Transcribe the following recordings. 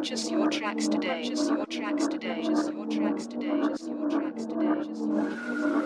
Purchase your tracks today. Purchase your tracks today. Purchase your tracks today. Purchase your tracks today. Purchase your tracks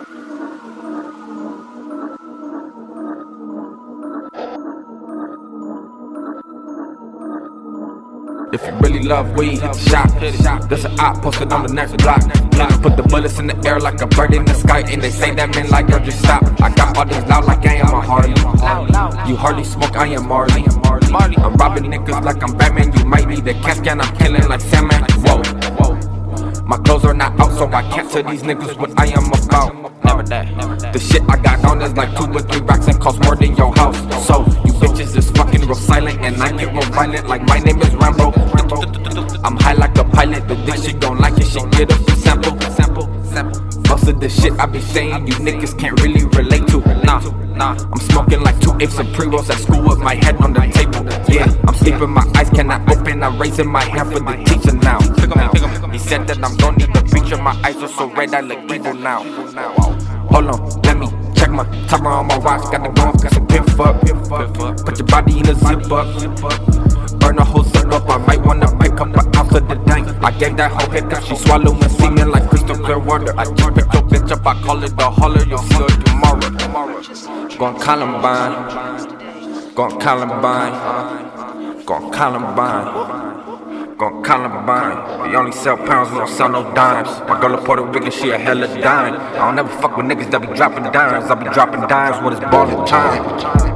If you really love weed, hit the shop. There's an op posted on the next block. Put the bullets in the air like a bird in the sky, and they say that man like, yo, just stop. I got all these loud like I am a Harley. You hardly smoke, I am Marley. I'm robbing niggas like I'm Batman. You might need a cat scan, I'm killing like Sandman. Whoa. My clothes are not out, so I can't tell these niggas what I am about. Never that. The shit I got on is like 2 or 3 racks and cost more than your house. So you bitches is fucking real silent, and I get real violent like my name is Rambo. I'm high like a pilot, the dick shit don't like it, shit get a free sample. Most of the shit I be saying, you niggas can't really relate to. Nah, I'm smoking like 2 apes and pre-rolls at school with my head on the table. Yeah, I'm sleeping, my eyes cannot open, I'm raising my hand for the teacher now. He said that I'm gon' need the preacher, my eyes are so red, I look evil now. Hold on, let me check my timer on my watch, got the gun, got some pimp up. Put your body in a zip up, burn a whole zip up, I might wanna pick up an ounce of the dank. I gave that hoe hit that she swallowing semen like crystal clear water. I just picked your bitch up, I call it the holler, you'll see her tomorrow. Gon' Columbine, gon' Columbine, gon' Columbine, gon' Columbine. We only sell pounds, we don't sell no dimes. My girl a Puerto Rican, she a hella dime. I don't ever fuck with niggas that be dropping dimes. I be dropping dimes when it's ballin' time.